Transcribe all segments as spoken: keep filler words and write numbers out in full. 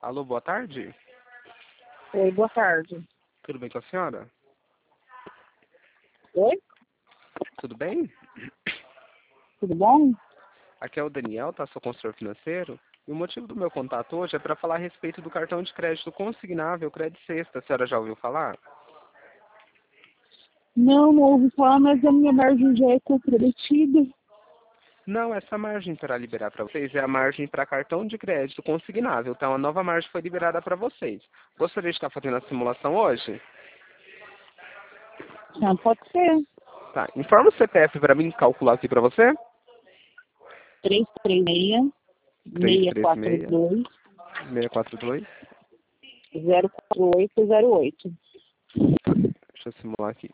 Alô, boa tarde. Oi, boa tarde. Tudo bem com a senhora? Oi? Tudo bem? Tudo bom? Aqui é o Daniel, tá? Sou consultor financeiro. E o motivo do meu contato hoje é para falar a respeito do cartão de crédito consignável Crédito Sexta. A senhora já ouviu falar? Não, não ouvi falar, mas a minha margem já é comprometida. Não, essa margem para liberar para vocês é a margem para cartão de crédito consignável. Então, a nova margem foi liberada para vocês. Gostaria de estar fazendo a simulação hoje? Ah, pode ser. Tá. Informa o C P F para mim calcular aqui para você. três três seis, três seis três quatro seis, dois, seis quatro dois. zero quatro oito zero oito. Tá. Deixa eu simular aqui.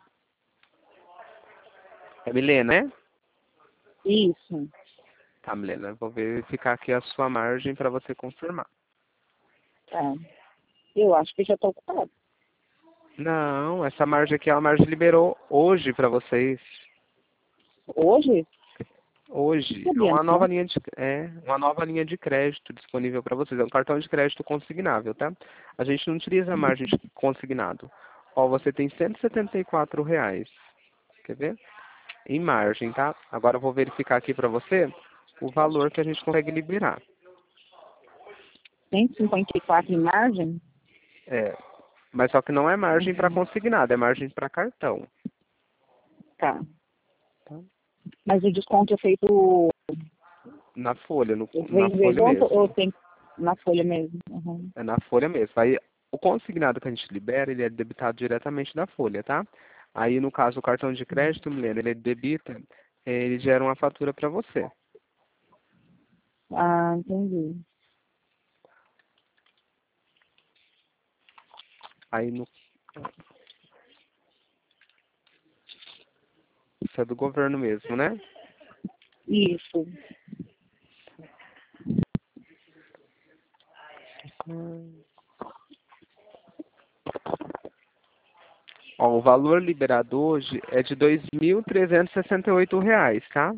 É Milena, né? Isso. Tá, Milena. Eu vou verificar aqui a sua margem para você confirmar. Tá. Eu acho que já estou ocupado. Não, essa margem aqui, a margem liberou hoje para vocês. Hoje? Hoje. É Sabia, uma não? nova linha de, é, uma nova linha de crédito disponível para vocês. É um cartão de crédito consignável, tá? A gente não utiliza a margem de consignado. Ó, você tem cento e setenta e quatro reais. Quer ver? Em margem, tá? Agora eu vou verificar aqui para você o valor que a gente consegue liberar. cento e cinquenta e quatro em margem? É, mas só que não é margem para Uhum. consignado, é margem para cartão. Tá. Tá? Mas o desconto é feito. Na folha, no, na Vem de folha desconto ou mesmo. tem na folha mesmo? Uhum. É na folha mesmo. Aí o consignado que a gente libera, ele é debitado diretamente da folha, tá? Aí no caso o cartão de crédito, Milena, ele debita, eh, ele gera uma fatura para você. Ah, entendi. Aí no isso é do governo mesmo, né? Isso. Ó, o valor liberado hoje é de dois mil trezentos e sessenta e oito reais, tá?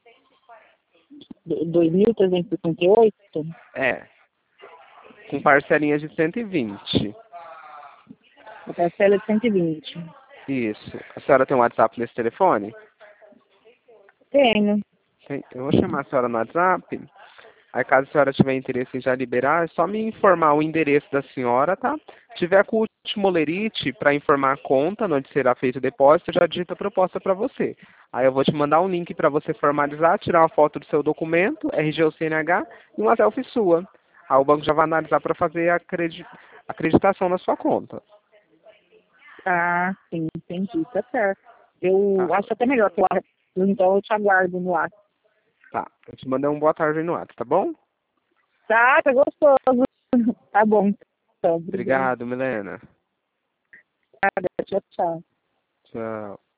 dois mil trezentos e sessenta e oito? É, com parcelinhas de cento e vinte. A parcela é de cento e vinte. Isso. A senhora tem um WhatsApp nesse telefone? Tenho. Tem. Eu vou chamar a senhora no WhatsApp. Aí caso a senhora tiver interesse em já liberar, é só me informar o endereço da senhora, tá? Se tiver com o último lerite para informar a conta, onde será feito o depósito, eu já digito a proposta para você. Aí eu vou te mandar um link para você formalizar, tirar uma foto do seu documento, R G ou C N H, e uma selfie sua. Aí o banco já vai analisar para fazer a acredi- acreditação na sua conta. Ah, sim, entendi. Tá certo. Eu Tá? acho até melhor que eu então eu te aguardo no ar. Tá. Eu te mandei um boa tarde no WhatsApp, tá bom? Tá, tá gostoso. Tá bom. Então, obrigada. Obrigado, Milena. Tchau, tchau. Tchau.